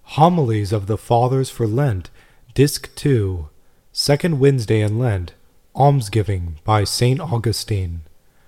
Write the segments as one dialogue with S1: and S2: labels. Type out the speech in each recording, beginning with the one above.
S1: Homilies of the Fathers for Lent, Disc 2, Second Wednesday in Lent, Almsgiving by St. Augustine.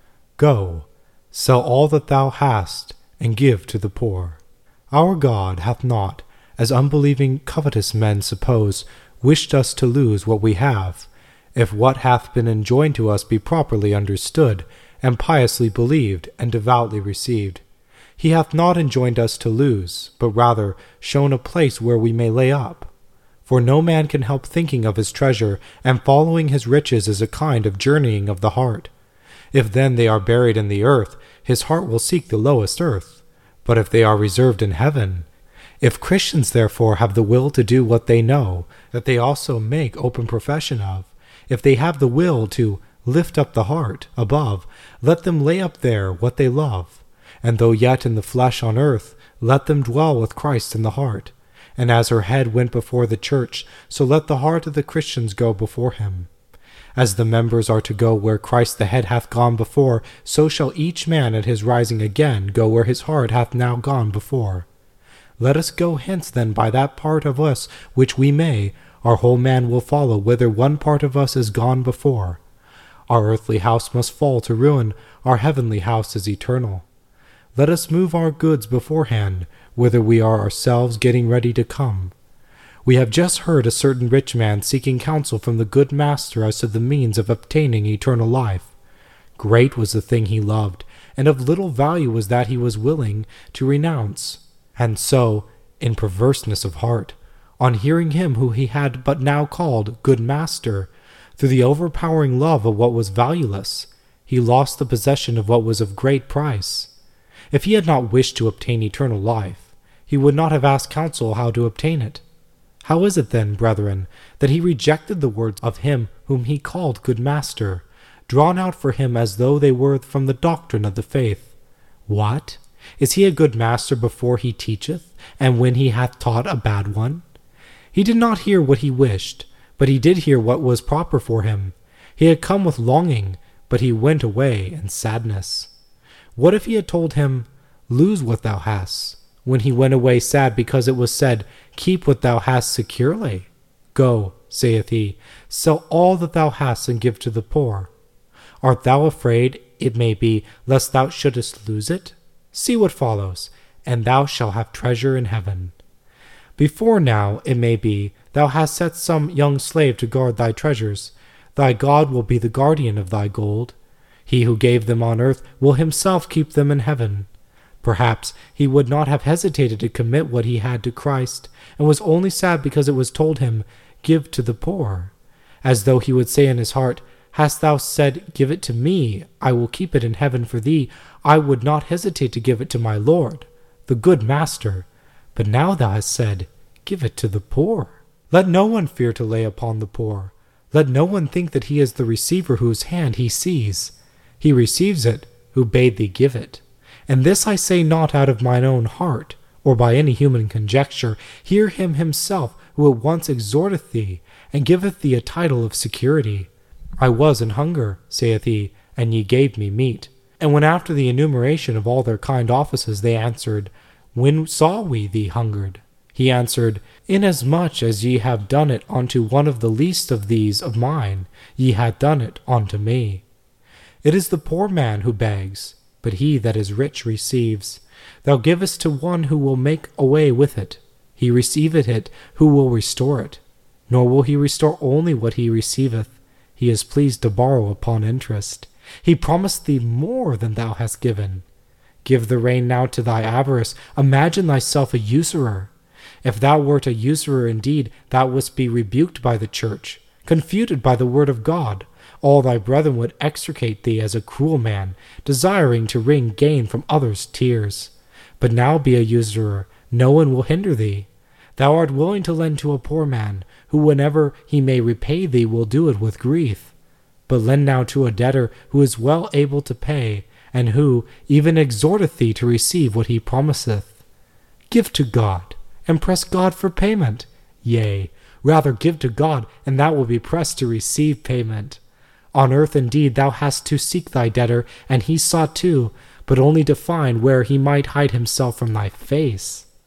S1: Go, sell all that thou hast, and give to the poor. Our God hath not, as unbelieving covetous men suppose, wished us to lose what we have, if what hath been enjoined to us be properly understood, and piously believed, and devoutly received. He hath not enjoined us to lose, but rather shown a place where we may lay up. For no man can help thinking of his treasure, and following his riches is a kind of journeying of the heart. If then they are buried in the earth, his heart will seek the lowest earth. But if they are reserved in heaven, if Christians therefore have the will to do what they know, that they also make open profession of, if they have the will to lift up the heart above, let them lay up there what they love. And though yet in the flesh on earth, let them dwell with Christ in the heart. And as her head went before the church, so let the heart of the Christians go before him. As the members are to go where Christ the head hath gone before, so shall each man at his rising again go where his heart hath now gone before. Let us go hence then by that part of us which we may, our whole man will follow whither one part of us is gone before. Our earthly house must fall to ruin, our heavenly house is eternal. Let us move our goods beforehand, whither we are ourselves getting ready to come. We have just heard a certain rich man seeking counsel from the good master as to the means of obtaining eternal life. Great was the thing he loved, and of little value was that he was willing to renounce. And so, in perverseness of heart, on hearing him who he had but now called good master, through the overpowering love of what was valueless, he lost the possession of what was of great price. If he had not wished to obtain eternal life, he would not have asked counsel how to obtain it. How is it then, brethren, that he rejected the words of him whom he called good master, drawn out for him as though they were from the doctrine of the faith? What? Is he a good master before he teacheth, and when he hath taught a bad one? He did not hear what he wished, but he did hear what was proper for him. He had come with longing, but he went away in sadness. What if he had told him, lose what thou hast, when he went away sad because it was said, keep what thou hast securely? Go, saith he, sell all that thou hast and give to the poor. Art thou afraid, it may be, lest thou shouldest lose it? See what follows, and thou shalt have treasure in heaven. Before now, it may be, thou hast set some young slave to guard thy treasures. Thy God will be the guardian of thy gold. He who gave them on earth will himself keep them in heaven. Perhaps he would not have hesitated to commit what he had to Christ, and was only sad because it was told him, give to the poor. As though he would say in his heart, hast thou said, give it to me, I will keep it in heaven for thee, I would not hesitate to give it to my Lord, the good master. But now thou hast said, give it to the poor. Let no one fear to lay upon the poor. Let no one think that he is the receiver whose hand he sees. He receives it, who bade thee give it. And this I say not out of mine own heart, or by any human conjecture. Hear him himself, who at once exhorteth thee, and giveth thee a title of security. I was in hunger, saith he, and ye gave me meat. And when after the enumeration of all their kind offices they answered, when saw we thee hungered? He answered, inasmuch as ye have done it unto one of the least of these of mine, ye have done it unto me. It is the poor man who begs, but he that is rich receives. Thou givest to one who will make away with it. He receiveth it, who will restore it. Nor will he restore only what he receiveth. He is pleased to borrow upon interest. He promised thee more than thou hast given. Give the rein now to thy avarice. Imagine thyself a usurer. If thou wert a usurer indeed, thou wouldst be rebuked by the church, confuted by the word of God. All thy brethren would execrate thee as a cruel man, desiring to wring gain from others' tears. But now be a usurer, no one will hinder thee. Thou art willing to lend to a poor man, who whenever he may repay thee will do it with grief. But lend now to a debtor who is well able to pay, and who even exhorteth thee to receive what he promiseth. Give to God, and press God for payment. Yea, rather give to God, and thou wilt be pressed to receive payment. On earth indeed thou hast to seek thy debtor, and he sought too, but only to find where he might hide himself from thy face.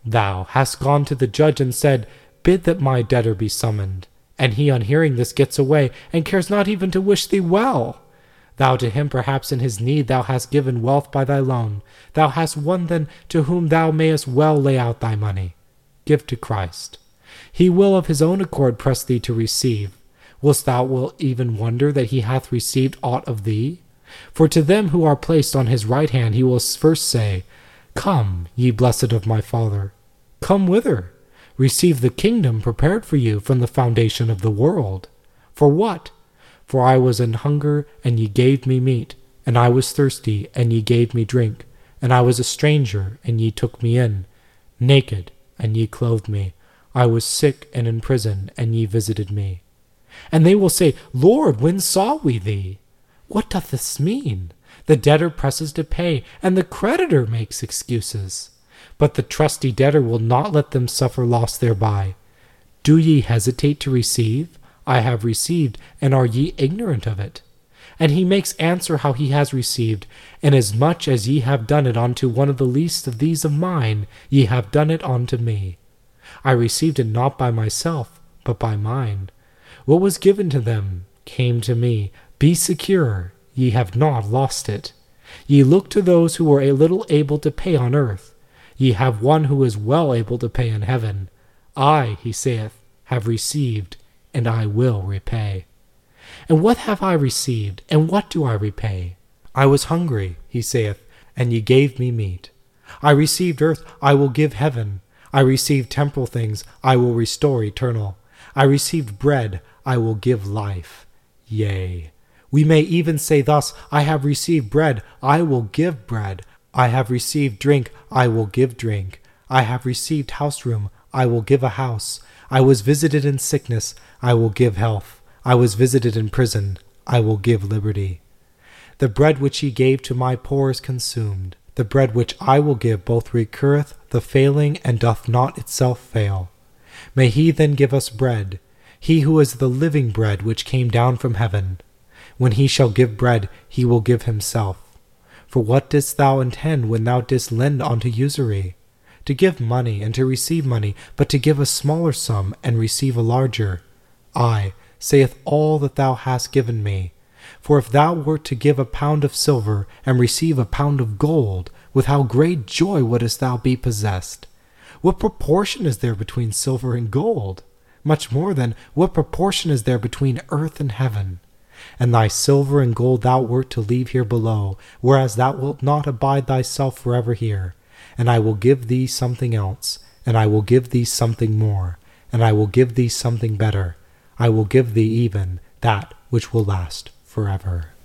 S1: Thou hast gone to the judge and said, Bid that my debtor be summoned. And he on hearing this gets away, and cares not even to wish thee well. Thou to him perhaps in his need thou hast given wealth by thy loan. Thou hast one then to whom thou mayest well lay out thy money. Give to Christ. He will of his own accord press thee to receive. Whilst thou wilt even wonder that he hath received aught of thee? For to them who are placed on his right hand he will first say, Come, ye blessed of my Father. Come whither? Receive the kingdom prepared for you from the foundation of the world. For what? For I was an hunger, and ye gave me meat, and I was thirsty, and ye gave me drink, and I was a stranger, and ye took me in, naked, and ye clothed me. I was sick and in prison, and ye visited me. And they will say, Lord, when saw we thee? What doth this mean? The debtor presses to pay, and the creditor makes excuses. But the trusty debtor will not let them suffer loss thereby. Do ye hesitate to receive? I have received, and are ye ignorant of it? And he makes answer how he has received, Inasmuch as ye have done it unto one of the least of these of mine, ye have done it unto me. I received it not by myself, but by mine. What was given to them came to me. Be secure, ye have not lost it. Ye look to those who are a little able to pay on earth. Ye have one who is well able to pay in heaven. I, he saith, have received, and I will repay. And what have I received, and what do I repay? I was hungry, he saith, and ye gave me meat. I received earth, I will give heaven. I received temporal things, I will restore eternal. I received bread, I will give life. Yea, we may even say thus, I have received bread, I will give bread. I have received drink, I will give drink. I have received house room, I will give a house. I was visited in sickness, I will give health. I was visited in prison, I will give liberty. The bread which he gave to my poor is consumed. The bread which I will give both recurreth the failing and doth not itself fail. May he then give us bread, he who is the living bread which came down from heaven. When he shall give bread, he will give himself. For what didst thou intend when thou didst lend unto usury? To give money and to receive money, but to give a smaller sum and receive a larger. I, saith all that thou hast given me. For if thou wert to give a pound of silver and receive a pound of gold, with how great joy wouldest thou be possessed? What proportion is there between silver and gold? Much more then, what proportion is there between earth and heaven? And thy silver and gold thou wert to leave here below, whereas thou wilt not abide thyself forever here. And I will give thee something else, and I will give thee something more, and I will give thee something better. I will give thee even that which will last forever.